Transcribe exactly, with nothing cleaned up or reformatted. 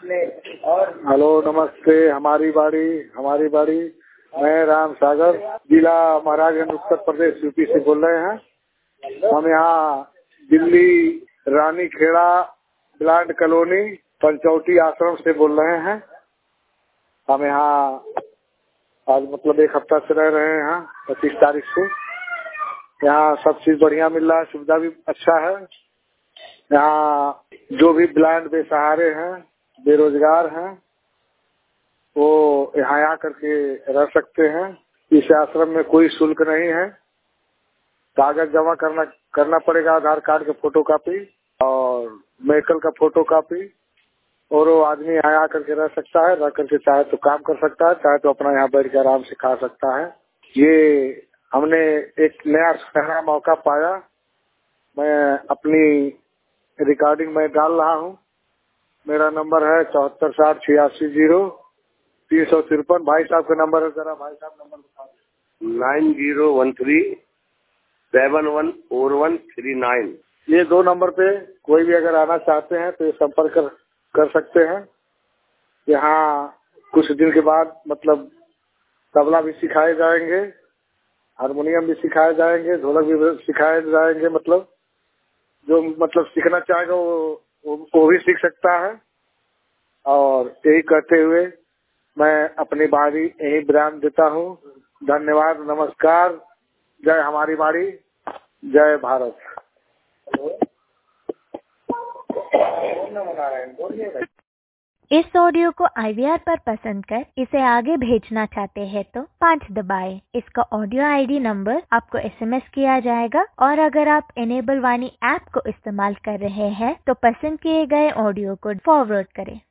Hello नमस्ते। हमारी बाड़ी हमारी बाड़ी मैं राम सागर, जिला महाराजगंज, उत्तर प्रदेश, यूपी से बोल रहे हैं। हम यहाँ दिल्ली रानी खेड़ा ब्लांड कॉलोनी पंचौटी आश्रम से बोल रहे हैं। हम यहाँ आज मतलब एक हफ्ता से रह रहे हैं यहाँ पच्चीस तारीख से। यहाँ सब चीज बढ़िया मिल रहा है, सुविधा भी अच्छा है। यहाँ जो भी ब्लाइंड बेसहारे हैं, बेरोजगार हैं, वो यहाँ आ करके रह सकते हैं। इस आश्रम में कोई शुल्क नहीं है। कागज जमा करना करना पड़ेगा, आधार कार्ड का फोटो कॉपी और मेडिकल का फोटो कॉपी, और वो आदमी यहाँ आ करके रह सकता है। रह करके चाहे तो काम कर सकता है, चाहे तो अपना यहाँ बैठ के आराम से खा सकता है। ये हमने एक नया सुनहरा मौका पाया। मैं अपनी रिकॉर्डिंग में डाल रहा हूँ। मेरा नंबर है चौहत्तर साठ छियासी जीरो तीन सौ तिरपन। भाई साहब का नंबर है, जरा भाई साहब नंबर बता दें। Nine zero one three seven one four one three nine. ये दो नंबर पे कोई भी अगर आना चाहते हैं तो ये संपर्क कर, कर सकते हैं। यहाँ कुछ दिन के बाद मतलब तबला भी सिखाए जाएंगे, हारमोनियम भी सिखाए जाएंगे, ढोलक भी सिखाए जाएंगे। मतलब जो मतलब सीखना चाहेगा वो वो, वो भी सीख सकता है। और यही कहते हुए मैं अपनी बाड़ी यही विराम देता हूँ। धन्यवाद, नमस्कार, जय हमारी बाड़ी, जय भारत। इस ऑडियो को आई वी आर पर पसंद कर इसे आगे भेजना चाहते हैं तो पाँच दबाएं। इसका ऑडियो आई डी नंबर आपको एस एम एस किया जाएगा। और अगर आप इनेबल वाणी ऐप को इस्तेमाल कर रहे हैं तो पसंद किए गए ऑडियो को फॉरवर्ड करें।